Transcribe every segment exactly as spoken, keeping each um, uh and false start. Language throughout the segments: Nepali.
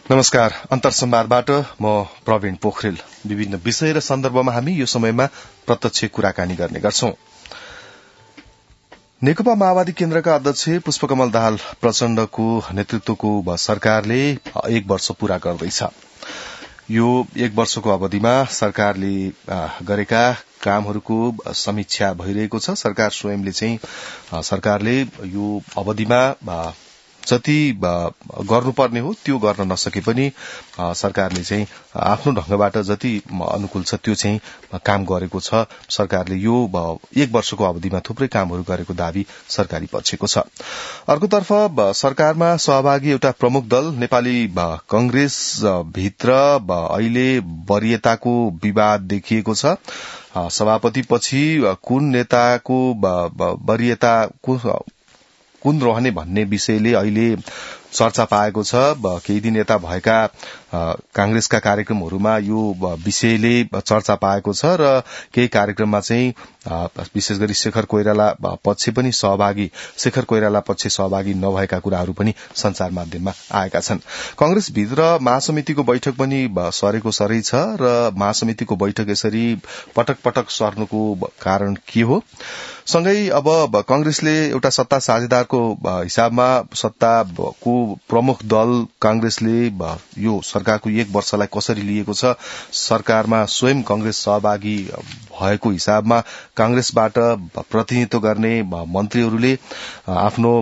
नमस्कार। अन्तर संवादबाट म प्रवीण पोखरेल। विभिन्न विषय र सन्दर्भमा हामी यो समयमा प्रत्यक्ष कुराकानी गर्ने गर्छौं। नेकपा माओवादी केन्द्रका अध्यक्ष पुष्पकमल दाहाल प्रचण्डको नेतृत्वको सरकारले एक वर्ष पूरा गर्दैछ। यो एक वर्षको अवधिमा सरकारले गरेका कामहरूको समीक्षा भइरहेको छ। सरकार स्वयंले चाहिँ सरकारले यो अवधिमा जति गर्नुपर्ने हो त्यो गर्न नसके पनि सरकारले चाहिँ आफ्नो ढंगबाट जति अनुकूल छ त्यो चाहिँ काम गरेको छ। सरकारले यो एक वर्षको अवधिमा थुप्रै कामहरू गरेको दावी सरकारी पक्षको छ। अर्कोतर्फ सरकारमा सहभागी एउटा प्रमुख दल नेपाली कांग्रेस भित्र अहिले वरियताको विवाद देखिएको छ। सभापति पछि कुन नेताको वरियता कुन रहने भन्ने विषयले अहिले चर्चा पाएको छ। केही दिन यता भएका कांग्रेसका कार्यक्रमहरूमा यो विषयले चर्चा पाएको छ र केही कार्यक्रममा चाहिँ विशेष गरी शेखर कोइराला पक्ष पनि सहभागी शेखर कोइराला पक्ष सहभागी नभएका कुराहरू पनि संचार माध्यममा आएका छन्। कांग्रेस भित्र महासमितिको बैठक पनि सरेको सरै छ र महासमितिको बैठक यसरी पटक पटक सर्नुको कारण के हो? सँगै अब कांग्रेसले एउटा सत्ता साझेदारको हिसाबमा सत्ताको प्रमुख दल कांग्रेसले यो सरकारको एक वर्षलाई कसरी लिएको छ? सरकारमा स्वयं कांग्रेस सहभागी भएको हिसाबमा कांग्रेसबाट प्रतिनिधित्व गर्ने मन्त्रीहरूले आफ्नो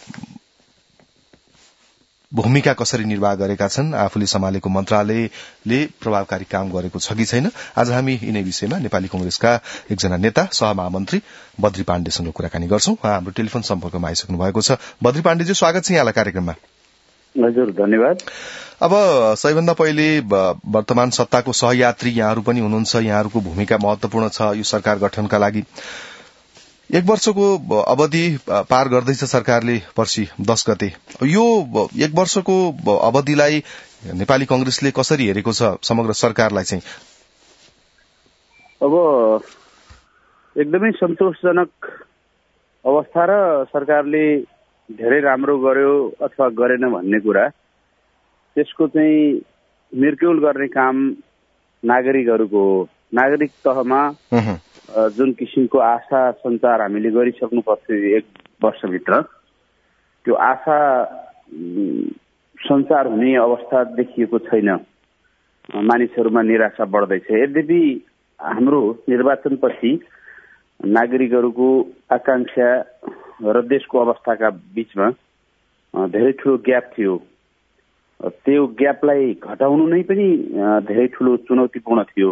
भूमिका कसरी निर्वाह गरेका छन्? आफूले सम्हालेको मन्त्रालयले प्रभावकारी काम गरेको छ कि छैन? आज हामी यिनै विषयमा नेपाली कांग्रेसका एकजना नेता सहमहामन्त्री बद्री पाण्डेसँग कुराकानी गर्छौं। उहाँ हाम्रो टेलिफोन सम्पर्कमा आइसक्नु भएको छ। बद्री पाण्डेजी, स्वागत छ यहाँलाई कार्यक्रममा। हजुर, धन्यवाद। अब सबैभन्दा पहिले वर्तमान सत्ताको सहयात्री यहाँहरू पनि हुनुहुन्छ। यहाँहरूको भूमिका महत्वपूर्ण छ यो सरकार गठनका लागि। एक वर्षको अवधि पार गर्दैछ सरकारले पर्सि दश गते। यो एक वर्षको अवधिलाई नेपाली कांग्रेसले कसरी हेरेको छ समग्र सरकारलाई चाहिँ? अब एकदमै सन्तोषजनक अवस्था र सरकारले धेरै राम्रो गर्यो अथवा गरेन भन्ने कुरा त्यसको चाहिँ निर्क्युल गर्ने काम नागरिकहरूको हो। नागरिक तहमा जुन किसिमको आशा सञ्चार हामीले गरिसक्नु पर्थ्यो एक वर्षभित्र, त्यो आशा सञ्चार हुने अवस्था देखिएको छैन। मानिसहरूमा निराशा बढ्दैछ। यद्यपि हाम्रो निर्वाचनपछि नागरिकहरूको आकांक्षा र देशको अवस्थाका बीचमा धेरै ठूलो ग्याप थियो। त्यो ग्यापलाई घटाउनु नै पनि धेरै ठूलो चुनौतीपूर्ण थियो।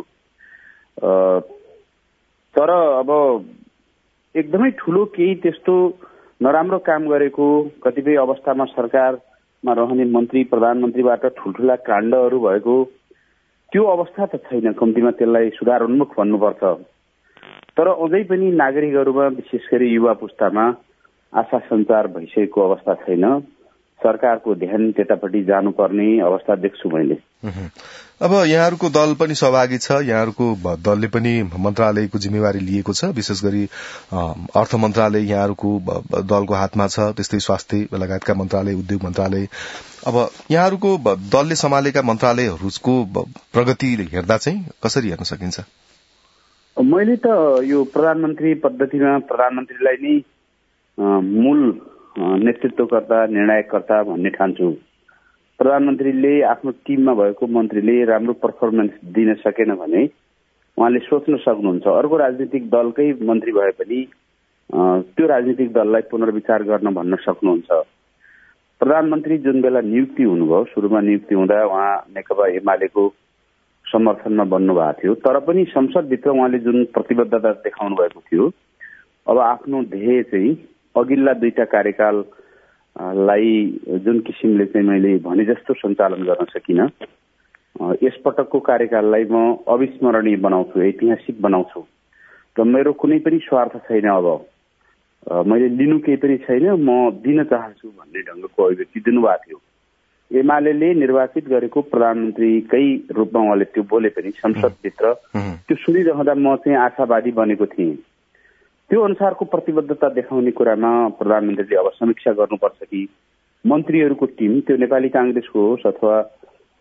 तर अब एकदमै ठूलो केही त्यस्तो नराम्रो काम गरेको कतिपय अवस्थामा सरकारमा रहने मन्त्री प्रधानमन्त्रीबाट ठूल्ठूला काण्डहरू भएको त्यो अवस्था त छैन। कम्तीमा त्यसलाई सुधारोन्मुख भन्नुपर्छ। तर अझै पनि नागरिकहरूमा विशेष गरी युवा पुस्तामा आशा सञ्चार भइसकेको अवस्था छैन। सरकारको ध्यान त्यतापट्टि जानुपर्ने अवस्था देख्छु मैले। अब यहाँहरूको दल पनि सहभागी छ। यहाँहरूको दलले पनि मन्त्रालयको जिम्मेवारी लिएको छ। विशेष गरी अर्थ मन्त्रालय यहाँहरूको दलको हातमा छ, त्यस्तै स्वास्थ्य लगायतका मन्त्रालय, उद्योग मन्त्रालय। अब यहाँहरूको दलले सम्हालेका मन्त्रालयहरूको प्रगति हेर्दा चाहिँ कसरी हेर्न सकिन्छ? मैले त यो प्रधानमन्त्री पद्धतिमा प्रधानमन्त्रीलाई नै मूल नेतृत्वकर्ता निर्णायककर्ता भन्ने ठान्छु। प्रधानमन्त्रीले आफ्नो टिममा भएको मन्त्रीले राम्रो पर्फर्मेन्स दिन सकेन भने उहाँले सोच्न सक्नुहुन्छ अर्को राजनीतिक दलकै मन्त्री भए पनि त्यो राजनीतिक दललाई पुनर्विचार गर्न भन्न सक्नुहुन्छ। प्रधानमन्त्री जुन बेला नियुक्ति हुनुभयो, सुरुमा नियुक्ति हुँदा उहाँ नेकपा एमालेको समर्थनमा बन्नु भएको थियो। तर पनि संसदभित्र उहाँले जुन प्रतिबद्धता देखाउनु भएको थियो, अब आफ्नो ध्येय चाहिँ अघिल्ला दुईटा कार्यकाललाई जुन किसिमले चाहिँ मैले भने जस्तो सञ्चालन गर्न सकिनँ, यसपटकको कार्यकाललाई म अविस्मरणीय बनाउँछु, ऐतिहासिक बनाउँछु र मेरो कुनै पनि स्वार्थ छैन। अब मैले लिनु केही पनि छैन, म दिन चाहन्छु भन्ने ढङ्गको अभिव्यक्ति दिनुभएको थियो। एमाले निर्वाचित गरेको प्रधानमन्त्रीकै रूपमा उहाँले त्यो बोले पनि संसदभित्र त्यो सुनिरहँदा म चाहिँ आशावादी बनेको थिएँ। त्यो अनुसारको प्रतिबद्धता देखाउने कुरामा प्रधानमन्त्रीले अब समीक्षा गर्नुपर्छ कि मन्त्रीहरूको टिम त्यो नेपाली कांग्रेसको होस् अथवा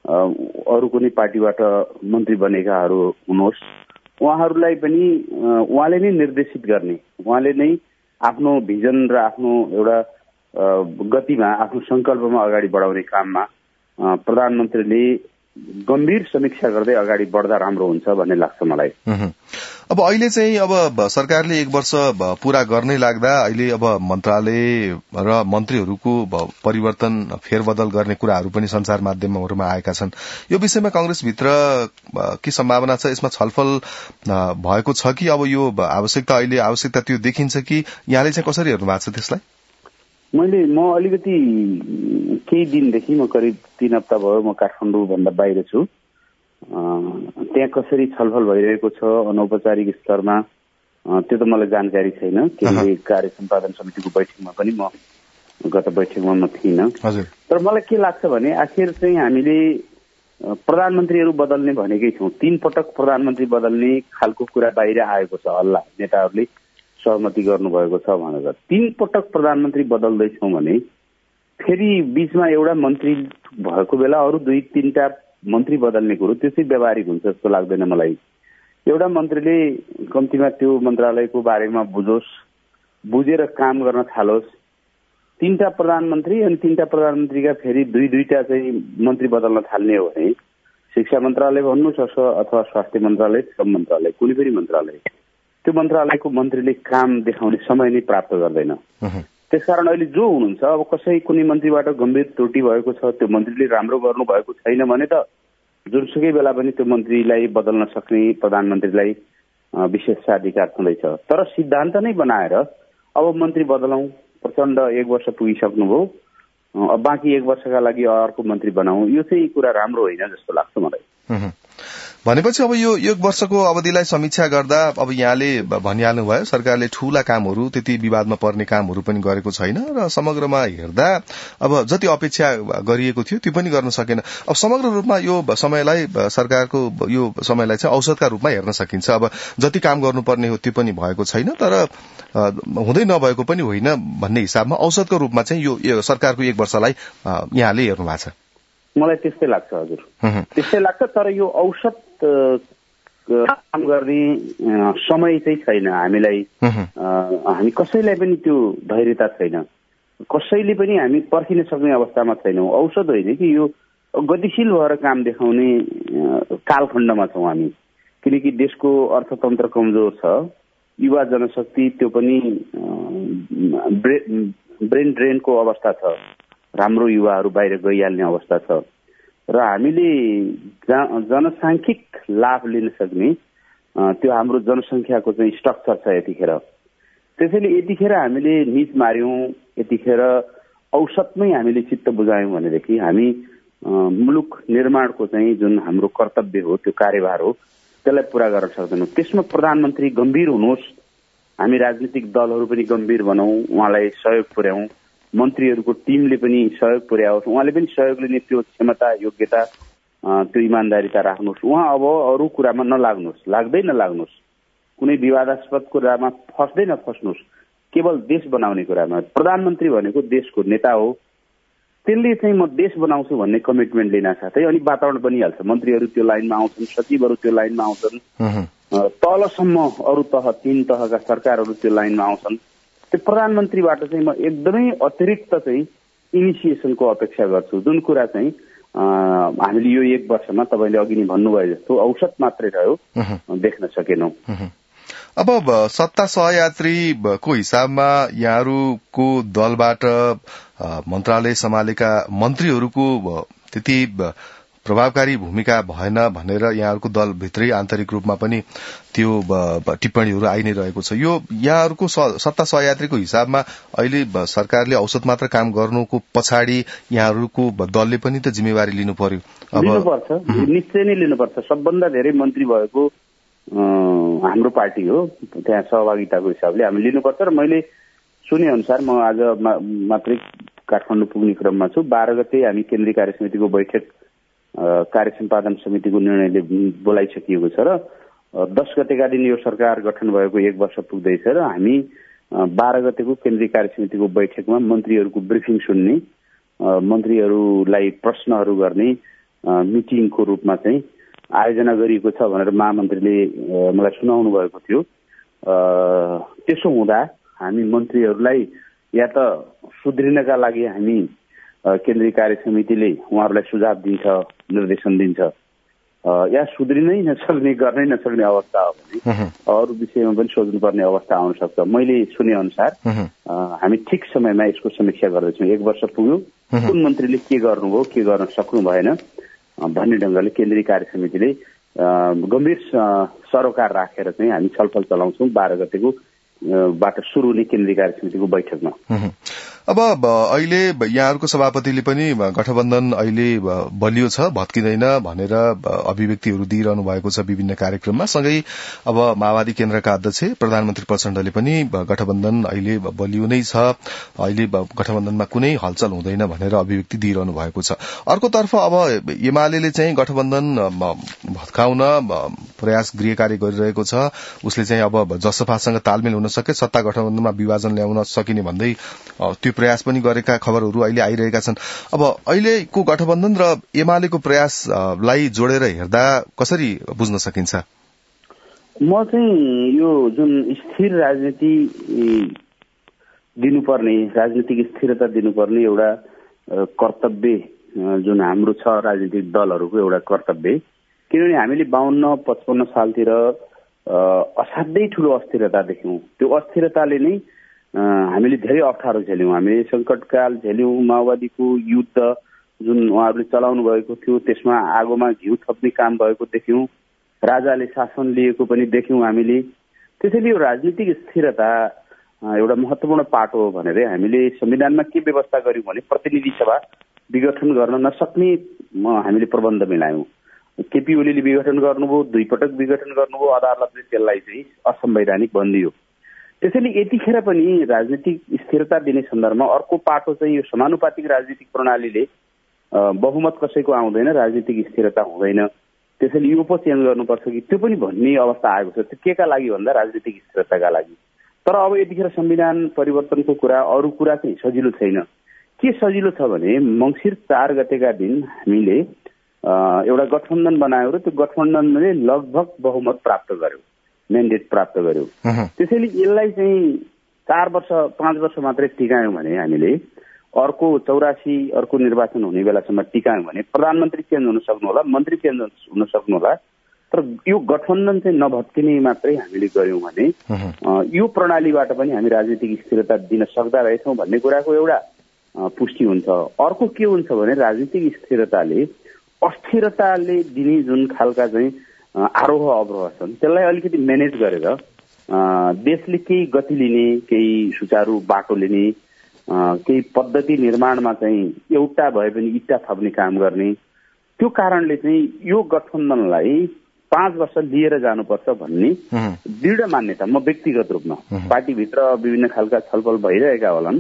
अरू कुनै पार्टीबाट मन्त्री बनेकाहरू हुनुहोस्, उहाँहरूलाई पनि उहाँले नै निर्देशित गर्ने, उहाँले नै आफ्नो भिजन र आफ्नो एउटा गतिमा, आफ्नो संकल्पमा अगाडि बढाउने काममा प्रधानमन्त्रीले गम्भीर समीक्षा गर्दै अगाडि बढ्दा राम्रो हुन्छ भन्ने लाग्छ मलाई। अब अहिले चाहिँ अब सरकारले एक वर्ष पूरा गर्नै लाग्दा अहिले अब मन्त्रालय र मन्त्रीहरूको परिवर्तन फेरबदल गर्ने कुराहरू पनि संचार माध्यमहरूमा आएका छन्। यो विषयमा कंग्रेसभित्र के सम्भावना छ? यसमा छलफल भएको छ कि अब यो आवश्यकता अहिले आवश्यकता त्यो देखिन्छ कि यहाँले चाहिँ कसरी हेर्नु भएको छ त्यसलाई? मैले म अलिकति केही दिनदेखि म करिब तीन हप्ता भयो म काठमाडौँ भन्दा बाहिर छु। त्यहाँ कसरी छलफल भइरहेको छ अनौपचारिक स्तरमा त्यो त मलाई जानकारी छैन, किनकि कार्य सम्पादन समितिको बैठकमा पनि म गत बैठकमा म थिइनँ। तर मलाई के लाग्छ भने आखिर चाहिँ हामीले प्रधानमन्त्रीहरू बदल्ने भनेकै छौँ, तीन पटक प्रधानमन्त्री बदल्ने खालको कुरा बाहिर आएको छ, हल्ला नेताहरूले सहमति गर्नुभएको छ भनेर। तीन पटक प्रधानमन्त्री बदल्दैछौँ भने फेरि बीचमा एउटा मन्त्री भएको बेला अरू दुई तीनटा मन्त्री बदल्ने कुरो त्यसै व्यावहारिक हुन्छ जस्तो लाग्दैन मलाई। एउटा मन्त्रीले कम्तीमा त्यो मन्त्रालयको बारेमा बुझोस्, बुझेर काम गर्न थालोस्। तीनटा प्रधानमन्त्री अनि तीनटा प्रधानमन्त्रीका फेरि दुई दुईटा चाहिँ मन्त्री बदल्न थाल्ने हो भने शिक्षा मन्त्रालय भन्नुहोस् अथवा स्वास्थ्य मन्त्रालय, श्रम मन्त्रालय, कुनै पनि मन्त्रालय, त्यो मन्त्रालयको मन्त्रीले काम देखाउने समय नै प्राप्त गर्दैन। त्यसकारण अहिले जो हुनुहुन्छ, अब कसै कुनै मन्त्रीबाट गम्भीर त्रुटि भएको छ, त्यो मन्त्रीले राम्रो गर्नु भएको छैन भने त जुनसुकै बेला पनि त्यो मन्त्रीलाई बदल्न सक्ने प्रधानमन्त्रीलाई विशेषाधिकार छँदैछ। तर सिद्धान्त नै बनाएर अब मन्त्री बदलौँ, प्रचण्ड एक वर्ष पुगिसक्नुभयो, अब बाँकी एक वर्षका लागि अर्को मन्त्री बनाऊ, यो चाहिँ कुरा राम्रो होइन जस्तो लाग्छ मलाई। भनेपछि अब यो एक वर्षको अवधिलाई समीक्षा गर्दा अब यहाँले भनिहाल्नु भयो सरकारले ठूला कामहरू, त्यति विवादमा पर्ने कामहरू पनि गरेको छैन र समग्रमा हेर्दा अब जति अपेक्षा गरिएको थियो त्यो पनि गर्न सकेन। अब समग्र रूपमा यो समयलाई, सरकारको यो समयलाई चाहिँ औसतका रूपमा हेर्न सकिन्छ। अब जति काम गर्नुपर्ने हो त्यो पनि भएको छैन, तर हुँदै नभएको पनि होइन भन्ने हिसाबमा औसतको रूपमा चाहिँ यो सरकारको एक वर्षलाई यहाँले हेर्नु भएको छ। मलाई त्यस्तै लाग्छ हजुर, त्यस्तै लाग्छ। तर यो औसत काम गर्ने समय चाहिँ छैन हामीलाई, हामी कसैलाई पनि त्यो धैर्यता छैन, कसैले पनि हामी पर्खिन सक्ने अवस्थामा छैनौँ। औसत होइन कि यो गतिशील भएर काम देखाउने कालखण्डमा छौँ हामी, किनकि देशको अर्थतन्त्र कमजोर छ, युवा जनशक्ति त्यो पनि ब्रेन ड्रेनको अवस्था छ, राम्रो युवाहरू बाहिर गइहाल्ने अवस्था छ र हामीले जनसाङ्ख्यिक लाभ लिन सक्ने त्यो हाम्रो जनसङ्ख्याको चाहिँ स्ट्रक्चर छ यतिखेर। त्यसैले यतिखेर हामीले निच मार्यौँ, यतिखेर औसतमै हामीले चित्त बुझायौँ भनेदेखि हामी मुलुक निर्माणको चाहिँ जुन हाम्रो कर्तव्य हो, त्यो कार्यभार हो, त्यसलाई पूरा गर्न सक्दैनौँ। त्यसमा प्रधानमन्त्री गम्भीर हुनुहोस्, हामी राजनीतिक दलहरू पनि गम्भीर बनाऊ, उहाँलाई सहयोग पुर्याउँ, मन्त्रीहरूको टिमले पनि सहयोग पुर्याओस्, उहाँले पनि सहयोग लिने त्यो क्षमता, योग्यता, त्यो इमान्दारिता राख्नुहोस्। उहाँ अब अरू कुरामा नलाग्नुहोस्, लाग्दै नलाग्नुहोस्, कुनै विवादास्पद कुरामा फस्दै नफस्नुहोस्, केवल देश बनाउने कुरामा। प्रधानमन्त्री भनेको देशको नेता हो, त्यसले चाहिँ म देश बनाउँछु भन्ने कमिटमेन्ट लिन साथै अनि वातावरण बनिहाल्छ। मन्त्रीहरू त्यो लाइनमा आउँछन्, सचिवहरू त्यो लाइनमा आउँछन्, तलसम्म अरू तह तीन तहका सरकारहरू त्यो लाइनमा आउँछन्। त्यो प्रधानमन्त्रीबाट चाहिँ म एकदमै अतिरिक्त चाहिँ इनिसिएसनको अपेक्षा गर्छु, जुन कुरा चाहिँ हामीले यो एक वर्षमा तपाईँले अघि नै भन्नुभयो जस्तो औसत मात्रै रह्यो, देख्न सकेनौँ। अब सत्ता सहयात्रीको हिसाबमा यहाँहरूको दलबाट मन्त्रालय सम्हालेका मन्त्रीहरूको त्यति प्रभावकारी भूमिका भएन भनेर यहाँहरूको दलभित्रै आन्तरिक रूपमा पनि त्यो टिप्पणीहरू आइ नै रहेको छ। यो यहाँहरूको सत्ता सहयात्रीको हिसाबमा अहिले सरकारले औसत मात्र काम गर्नुको पछाडि यहाँहरूको दलले पनि त जिम्मेवारी लिनु पर्यो। लिनुपर्छ, निश्चय नै लिनुपर्छ। सबभन्दा धेरै मन्त्री भएको हाम्रो पार्टी हो, त्यहाँ सहभागिताको हिसाबले हामी लिनुपर्छ। र मैले सुने अनुसार म आज मात्रै काठमाडौँ पुग्ने क्रममा छु। बाह्र गते हामी केन्द्रीय कार्य समितिको बैठक कार्य सम्पादन समितिको निर्णयले बोलाइसकिएको छ र दस गतेका दिन यो सरकार गठन भएको एक वर्ष पुग्दैछ र हामी बाह्र गतेको केन्द्रीय कार्य समितिको बैठकमा मन्त्रीहरूको ब्रिफिङ सुन्ने, मन्त्रीहरूलाई प्रश्नहरू गर्ने, मिटिङको रूपमा चाहिँ आयोजना गरिएको छ भनेर महामन्त्रीले मलाई सुनाउनु भएको थियो। त्यसो हुँदा हामी मन्त्रीहरूलाई या त सुध्रिनका लागि हामी केन्द्रीय कार्य समितिले उहाँहरूलाई सुझाव दिन्छ, निर्देशन दिन्छ, या सुध्रिनै नसक्ने गर्नै नसक्ने अवस्था हो भने अरू विषयमा पनि सोच्नुपर्ने अवस्था आउन सक्छ। मैले सुने अनुसार हामी ठिक समयमा यसको समीक्षा गर्दैछौँ। एक वर्ष पुग्यो, कुन मन्त्रीले के गर्नुभयो, के गर्न सक्नु भएन भन्ने ढङ्गले केन्द्रीय कार्य समितिले गम्भीर सरोकार राखेर चाहिँ हामी छलफल चलाउँछौँ बाह्र गतेको बाट सुरु हुने केन्द्रीय कार्य समितिको बैठकमा। अब अहिले यहाँहरूको सभापतिले पनि गठबन्धन अहिले बलियो छ, भत्किँदैन भनेर अभिव्यक्तिहरू दिइरहनु भएको छ विभिन्न कार्यक्रममा। सँगै अब माओवादी केन्द्रका अध्यक्ष प्रधानमन्त्री प्रचण्डले पनि गठबन्धन अहिले बलियो नै छ, अहिले गठबन्धनमा कुनै हलचल हुँदैन भनेर अभिव्यक्ति दिइरहनु भएको छ। अर्कोतर्फ अब एमाले चाहिँ गठबन्धन भत्काउन प्रयास गृह कार्य गरिरहेको छ। उसले चाहिँ अब जसपासँग तालमेल हुन सके, सत्ता गठबन्धनमा विभाजन ल्याउन सकिने भन्दै त्यो प्रयास पनि गरेका खबरहरू अहिले आइरहेका छन्। अब अहिलेको गठबन्धन र एमालेको प्रयासलाई जोडेर हेर्दा कसरी बुझ्न सकिन्छ? म चाहिँ यो जुन स्थिर राजनीति दिनुपर्ने, राजनीतिक स्थिरता दिनुपर्ने एउटा कर्तव्य जुन हाम्रो छ राजनीतिक दलहरूको एउटा कर्तव्य, किनभने हामीले बाहन्न पचपन्न सालतिर असाध्यै ठूलो अस्थिरता देख्यौं। त्यो अस्थिरताले नै हामीले धेरै अप्ठ्यारो झेल्यौं, हामीले संकटकाल झेल्यौं। माओवादीको युद्ध जुन उहाँहरूले चलाउनु भएको थियो त्यसमा आगोमा घिउ थप्ने काम भएको देख्यौं। राजाले शासन लिएको पनि देख्यौं हामीले। त्यसैले यो राजनीतिक स्थिरता एउटा महत्वपूर्ण पाटो हो भनेर हामीले संविधानमा के व्यवस्था गर्यौं भने प्रतिनिधि सभा विघटन गर्न नसक्ने हामीले प्रबन्ध मिलायौं। केपी ओलीले विघटन गर्नुभयो, दुई पटक विघटन गर्नुभयो, अदालतले त्यसलाई चाहिँ असंवैधानिक भनिदियो। त्यसैले यतिखेर पनि राजनीतिक स्थिरता दिने सन्दर्भमा अर्को पाटो चाहिँ यो समानुपातिक राजनीतिक प्रणालीले बहुमत कसैको आउँदैन, राजनीतिक स्थिरता हुँदैन। त्यसैले यो पो चेन्ज गर्नुपर्छ कि त्यो पनि भन्ने अवस्था आएको छ। त्यो के का लागि भन्दा राजनीतिक स्थिरताका लागि। तर अब यतिखेर संविधान परिवर्तनको कुरा, अरू कुरा चाहिँ सजिलो छैन। के सजिलो छ भने मङ्सिर चार गतेका दिन हामीले एउटा गठबन्धन बनायो र त्यो गठबन्धनले लगभग बहुमत प्राप्त गर्यो, म्यान्डेट प्राप्त गर्यो। त्यसैले यसलाई चाहिँ चार वर्ष पाँच वर्ष मात्रै टिकायौँ भने हामीले अर्को चौरासी अर्को निर्वाचन हुने बेलासम्म टिकायौँ भने प्रधानमन्त्री चेन्ज हुन सक्नु होला, मन्त्री चेन्ज हुन सक्नु होला, तर यो गठबन्धन चाहिँ नभत्किने मात्रै हामीले गर्यौँ भने यो प्रणालीबाट पनि हामी राजनीतिक स्थिरता दिन सक्दा रहेछौँ भन्ने कुराको एउटा पुष्टि हुन्छ। अर्को के हुन्छ भने राजनीतिक स्थिरताले अस्थिरताले दिने जुन खालका चाहिँ आरोह अवरोह छन् त्यसलाई अलिकति म्यानेज गरेर देशले केही गति लिने, केही सुचारू बाटो लिने, केही पद्धति निर्माणमा चाहिँ एउटा भए पनि इट्टा थप्ने काम गर्ने, त्यो कारणले चाहिँ यो गठबन्धनलाई पाँच वर्ष लिएर जानुपर्छ भन्ने दृढ मान्यता म व्यक्तिगत रूपमा, पार्टीभित्र विभिन्न खालका छलफल भइरहेका होलान्,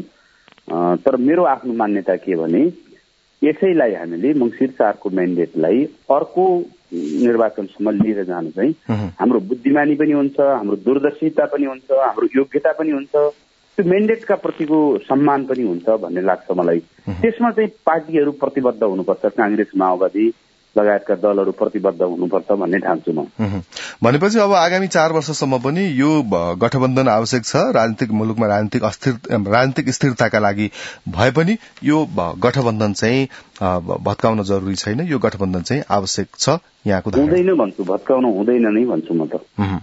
तर मेरो आफ्नो मान्यता के भने यसैलाई हामीले मङ्सिर चारको म्यान्डेटलाई अर्को निर्वाचनसम्म लिएर जानु चाहिँ हाम्रो बुद्धिमानी पनि हुन्छ, हाम्रो दूरदर्शिता पनि हुन्छ, हाम्रो योग्यता पनि हुन्छ, त्यो म्यान्डेटका प्रतिको सम्मान पनि हुन्छ भन्ने लाग्छ मलाई। त्यसमा चाहिँ पार्टीहरू प्रतिबद्ध हुनुपर्छ, कांग्रेस माओवादी लगायतका दलहरू प्रतिबद्ध हुनुपर्छ भन्ने ठान्छु म। भनेपछि अब आगामी चार वर्षसम्म पनि यो गठबन्धन आवश्यक छ, राजनीतिक मुलुकमा राजनीतिक अस्थिर राजनीतिक स्थिरताका लागि भए पनि यो गठबन्धन चाहिँ भत्काउन जरुरी छैन, यो गठबन्धन चाहिँ आवश्यक छ यहाँको हुँदैन भन्छु, भत्काउन हुँदैन नै भन्छु म त।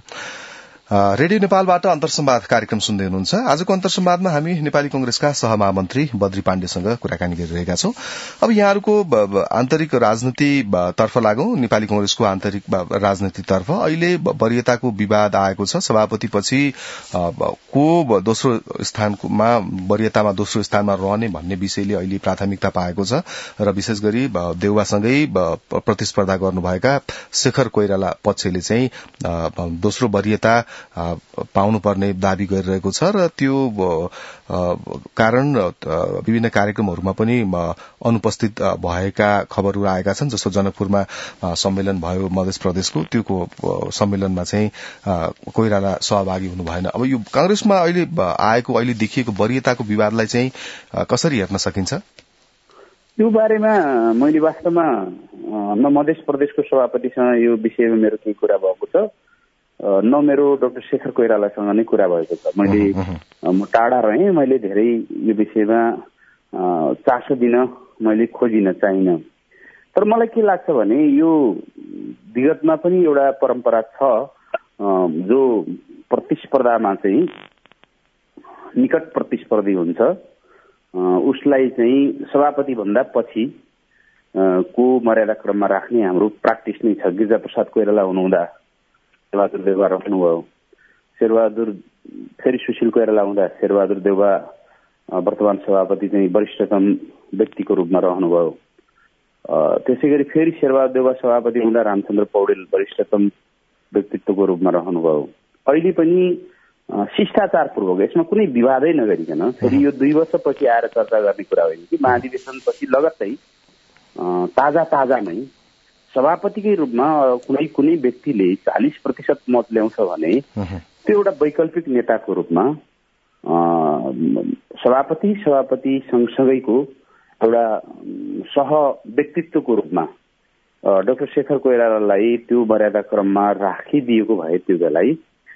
रेडियो नेपालबाट अन्तर्संवाद कार्यक्रम सुन्दै हुनुहुन्छ। आजको अन्तर्संवादमा हामी नेपाली कंग्रेसका सहमहामन्त्री बद्री पाण्डेसँग कुराकानी गरिरहेका छौं। अब यहाँहरूको आन्तरिक राजनीति तर्फ लागौं, नेपाली कंग्रेसको आन्तरिक राजनीतितर्फ अहिले वरियताको विवाद आएको छ। सभापतिपछि को दोस्रो स्थानमा वरियतामा दोस्रो स्थानमा रहने भन्ने विषयले अहिले प्राथमिकता पाएको छ र विशेष गरी देउवासँगै प्रतिस्पर्धा गर्नुभएका शेखर कोइराला पक्षले चाहिँ दोस्रो वरियता पाउनुपर्ने दावी गरिरहेको छ र त्यो कारण विभिन्न कार्यक्रमहरूमा पनि अनुपस्थित भएका खबरहरू आएका छन्। जस्तो जनकपुरमा सम्मेलन भयो मधेस प्रदेशको, त्यो सम्मेलनमा चाहिँ कोइराला सहभागी हुनु भएन। अब यो कांग्रेसमा अहिले आएको अहिले देखिएको वरियताको विवादलाई चाहिँ कसरी हेर्न सकिन्छ? त्यो बारेमा मैले वास्तवमा न मध्य प्रदेशको सभापतिसँग यो विषयमा मेरो केही कुरा भएको छ, न मेरो डाक्टर शेखर कोइरालासँग नै कुरा भएको छ। मैले म टाढा रहेँ, मैले धेरै यो विषयमा चासो दिन मैले खोजिन चाहिन। तर मलाई के लाग्छ भने यो विगतमा पनि एउटा परम्परा छ, जो प्रतिस्पर्धामा चाहिँ निकट प्रतिस्पर्धी हुन्छ उसलाई चाहिँ सभापति भन्दा पछि को मर्यादा क्रममा राख्ने हाम्रो प्र्याक्टिस नै छ। गिरिजा प्रसाद कोइराला हुनुहुँदा शेरबहादुर देउवा रहनुभयो, शेरबहादुर फेरि सुशील कोइराला हुँदा शेरबहादुर देउवा वर्तमान सभापति चाहिँ वरिष्ठतम व्यक्तिको रूपमा रहनुभयो। त्यसै गरी फेरि शेरबहादुर देउवा सभापति हुँदा रामचन्द्र पौडेल वरिष्ठतम व्यक्तित्वको रूपमा रहनुभयो। अहिले पनि शिष्टाचारपूर्वक यसमा कुनै विवादै नगरिकन फेरि यो दुई वर्षपछि आएर चर्चा गर्ने कुरा होइन कि महाधिवेशनपछि लगत्तै ताजा ताजामै सभापतिकै रूपमा कुनै कुनै व्यक्तिले चालिस प्रतिशत मत ल्याउँछ भने त्यो एउटा वैकल्पिक नेताको रूपमा सभापति सभापति सँगसँगैको एउटा सह व्यक्तित्वको रूपमा डाक्टर शेखर कोइरालालाई त्यो मर्यादा क्रममा राखिदिएको भए त्यो बेलाई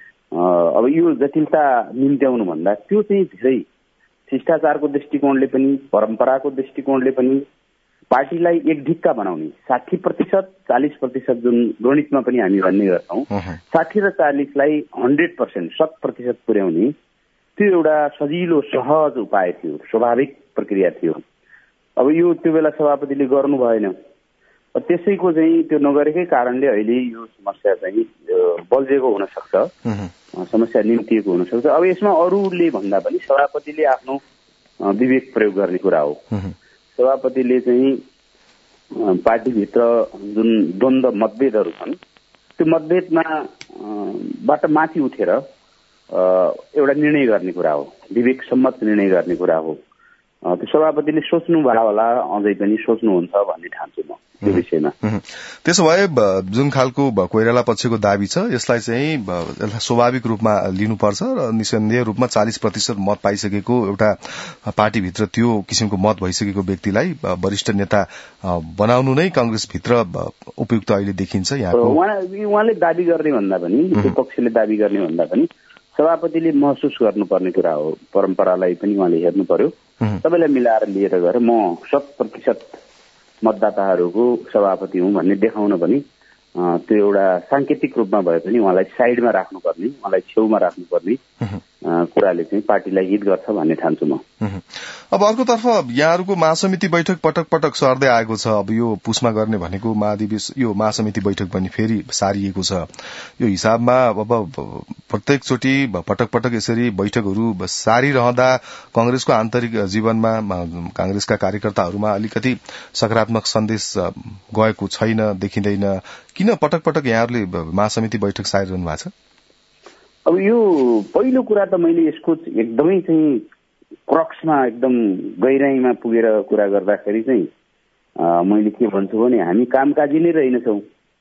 अब यो जटिलता निम्त्याउनु भन्दा त्यो चाहिँ धेरै शिष्टाचारको दृष्टिकोणले पनि परम्पराको दृष्टिकोणले पनि पार्टीलाई एक ढिक्का बनाउने साठी प्रतिशत चालिस प्रतिशत जुन गणितमा पनि हामी भन्ने गर्छौँ, साठी र चालिसलाई हन्ड्रेड पर्सेन्ट शत प्रतिशत पुर्याउने त्यो एउटा सजिलो सहज उपाय थियो, स्वाभाविक प्रक्रिया थियो। अब यो त्यो बेला सभापतिले गर्नु भएन, त्यसैको चाहिँ त्यो नगरेकै कारणले अहिले यो समस्या चाहिँ बल्झेको हुन सक्छ, समस्या निम्तिएको हुन सक्छ। अब यसमा अरूले भन्दा पनि सभापतिले आफ्नो विवेक प्रयोग गर्ने कुरा हो। सभापतिले चाहिँ पार्टीभित्र जुन द्वन्द्व मतभेदहरू छन् त्यो मतभेदमा बाट माथि उठेर एउटा निर्णय गर्ने कुरा हो, विवेक सम्मत निर्णय गर्ने कुरा हो। त्यो सभापतिले सोच्नु भयो होला, अझै पनि सोच्नुहुन्छ भन्ने ठान्छु म यो विषयमा। त्यसो भए जुन खालको कोइराला पक्षको दाबी छ यसलाई चाहिँ यसलाई स्वाभाविक रूपमा लिनुपर्छ र निसन्देह रूपमा चालिस प्रतिशत मत पाइसकेको एउटा पार्टीभित्र त्यो किसिमको मत भइसकेको व्यक्तिलाई वरिष्ठ नेता बनाउनु नै कांग्रेसभित्र उपयुक्त अहिले देखिन्छ। यहाँको उहाँले दाबी गर्ने भन्दा पनि त्यो पक्षले दाबी गर्ने भन्दा पनि सभापतिले महसुस गर्नुपर्ने कुरा हो, परम्परालाई पनि उहाँले हेर्नु पर्यो। सबैलाई मिलाएर लिएर गएर म शत प्रतिशत मतदाताहरूको सभापति हुँ भन्ने देखाउन पनि त्यो एउटा सांकेतिक रूपमा भए पनि उहाँलाई साइडमा राख्नुपर्ने, उहाँलाई छेउमा राख्नुपर्ने कुराले चाहिँ पार्टीलाई हित गर्छ भन्ने ठान्छु म। अब अर्कोतर्फ यहाँहरूको महासमिति बैठक पटक पटक सर्दै आएको छ। अब यो पुसमा गर्ने भनेको महाधिवेशन यो महासमिति बैठक पनि फेरि सारिएको छ। यो हिसाबमा अब प्रत्येकचोटि पटक पटक यसरी बैठकहरू सारिरहँदा कांग्रेसको आन्तरिक जीवनमा कांग्रेसका कार्यकर्ताहरूमा अलिकति सकारात्मक सन्देश गएको छैन, देखिँदैन। किन पटक पटक यहाँहरूले महासमिति बैठक सारिरहनु भएको छ? अब यो पहिलो कुरा त मैले यसको एकदमै चाहिँ क्रक्समा एकदम गहिराईमा पुगेर कुरा गर्दाखेरि चाहिँ मैले के भन्छु भने हामी कामकाजी नै रहेनछौँ।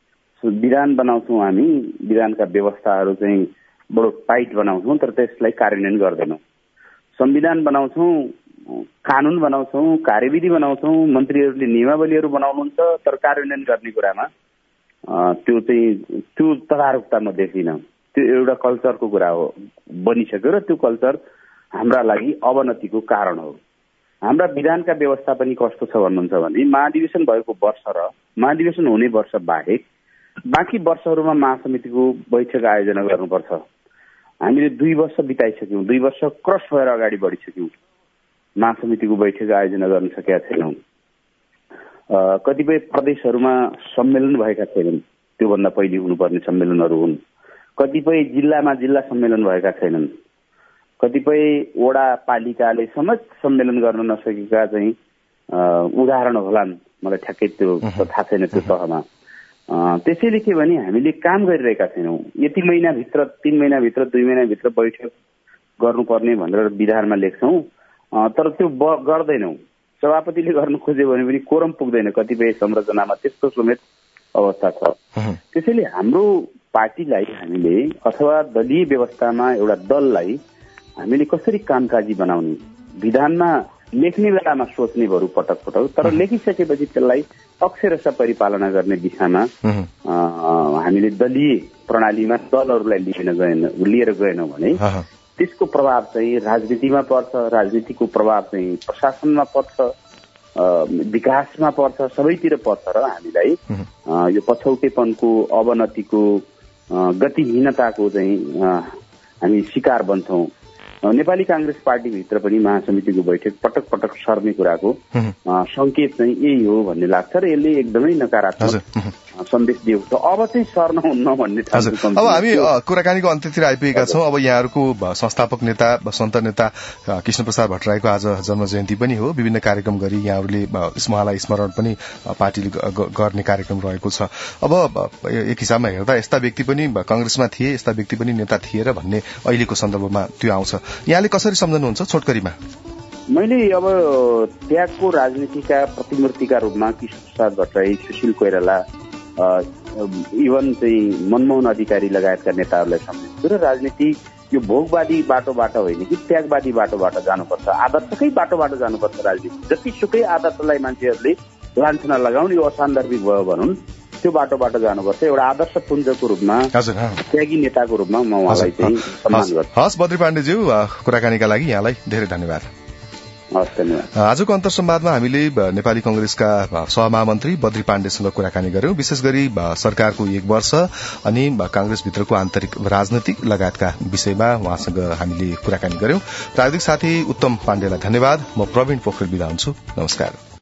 विधान बनाउँछौँ, हामी विधानका व्यवस्थाहरू चाहिँ बडो टाइट बनाउँछौँ तर त्यसलाई कार्यान्वयन गर्दैनौँ। संविधान बनाउँछौँ, कानून बनाउँछौँ, कार्यविधि बनाउँछौँ, मन्त्रीहरूले नियमावलीहरू बनाउनुहुन्छ तर कार्यान्वयन गर्ने कुरामा त्यो चाहिँ त्यो तदारुकता म देख्दिनँ। त्यो एउटा कल्चरको कुरा हो बनिसक्यो र त्यो कल्चर हाम्रा लागि अवनतिको कारण हो। हाम्रा विधानका व्यवस्था पनि कस्तो छ भन्नुहुन्छ भने महाधिवेशन भएको वर्ष र महाधिवेशन हुने वर्ष बाहेक बाँकी वर्षहरूमा महासमितिको बैठक आयोजना गर्नुपर्छ। हामीले दुई वर्ष बिताइसक्यौँ, दुई वर्ष क्रस भएर अगाडि बढिसक्यौँ, महासमितिको बैठक आयोजना गर्न सकेका छैनौँ। कतिपय प्रदेशहरूमा सम्मेलन भएका छैनन्, त्योभन्दा पहिले हुनुपर्ने सम्मेलनहरू हुन्। कतिपय जिल्लामा जिल्ला सम्मेलन भएका छैनन्, कतिपय वडा पालिकाले समेत सम्मेलन गर्न नसकेका चाहिँ उदाहरण होलान्, मलाई ठ्याक्कै त्यो थाहा छैन त्यो तहमा। त्यसैले के भने हामीले काम गरिरहेका छैनौँ। यति महिनाभित्र, तीन महिनाभित्र, दुई महिनाभित्र बैठक गर्नुपर्ने भनेर विधानमा लेख्छौँ तर त्यो गर्दैनौँ। सभापतिले गर्न खोज्यो भने पनि कोरम पुग्दैन, कतिपय संरचनामा त्यस्तो समेत अवस्था छ। त्यसैले हाम्रो पार्टीलाई हामीले अथवा दलीय व्यवस्थामा एउटा दललाई हामीले कसरी कामकाजी बनाउने, विधानमा लेख्ने बेलामा सोच्ने बरु पटक पटक, तर लेखिसकेपछि त्यसलाई अक्षरशः परिपालना गर्ने दिशामा हामीले दलीय प्रणालीमा दलहरूलाई लिएर गएन लिएर गएनौँ भने त्यसको प्रभाव चाहिँ राजनीतिमा पर्छ, राजनीतिको प्रभाव चाहिँ प्रशासनमा पर्छ, विकासमा पर्छ, सबैतिर पर्छ र हामीलाई यो पछौटेपनको, अवनतिको, गतिहीनताको चाहिँ हामी शिकार बन्छौँ। नेपाली कांग्रेस पार्टीभित्र पनि महासमितिको बैठक पटक पटक सर्ने कुराको संकेत चाहिँ यही हो भन्ने लाग्छ र यसले एकदमै नकारात्मक सन्देश दिएको छ। अब चाहिँ सर्न हुन्न भन्ने ठाउँको। अब हामी कुराकानीको अन्त्यतिर आइपुगेका छौँ। अब यहाँहरूको संस्थापक नेता सन्त नेता कृष्ण प्रसाद भट्टराईको आज जन्म जयन्ती पनि हो। विभिन्न कार्यक्रम गरी यहाँहरूले उहाँलाई स्मरण पनि पार्टीले गर्ने कार्यक्रम रहेको छ। अब एक हिसाबमा हेर्दा यस्ता व्यक्ति पनि कांग्रेसमा थिए, यस्ता व्यक्ति पनि नेता थिए र भन्ने अहिलेको सन्दर्भमा त्यो आउँछ। यहाँले कसरी सम्झनुहुन्छ छोटकरीमा? मैले अब त्यागको राजनीतिका प्रतिमूर्तिका रूपमा कृष्ण प्रसाद भट्टराई, सुशील कोइराला, इभन चाहिँ मनमोहन अधिकारी लगायतका नेताहरूलाई सम्झिन्छु र राजनीति यो भोगवादी बाटोबाट होइन कि त्यागवादी बाटोबाट जानुपर्छ, आदर्शकै बाटोबाट जानुपर्छ। राजनीति जतिसुकै आदर्शलाई मान्छेहरूले लान्छना लगाउन्, यो असान्दर्भिक भयो भनौँ, त्यो बाटोबाट जानुपर्छ। एउटा आदर्श पुञ्जको रूपमा, त्यागी नेताको रूपमा म उहाँलाई चाहिँ सम्मान गर्छु। हस् बद्री पाण्डेज्यू, कुराकानीका लागि यहाँलाई धेरै धन्यवाद। आजको अन्तर्संवादमा हामीले नेपाली कंग्रेसका सहमहामन्त्री बद्री पाण्डेसँग कुराकानी गर्यौं। विशेष गरी सरकारको एक वर्ष अनि कांग्रेसभित्रको आन्तरिक राजनीतिक लगायतका विषयमा उहाँसँग हामीले कुराकानी गर्यौं। प्राविधिक साथी उत्तम पाण्डेलाई धन्यवाद। म प्रवीण पोखरेल बिदा हुन्छु। नमस्कार।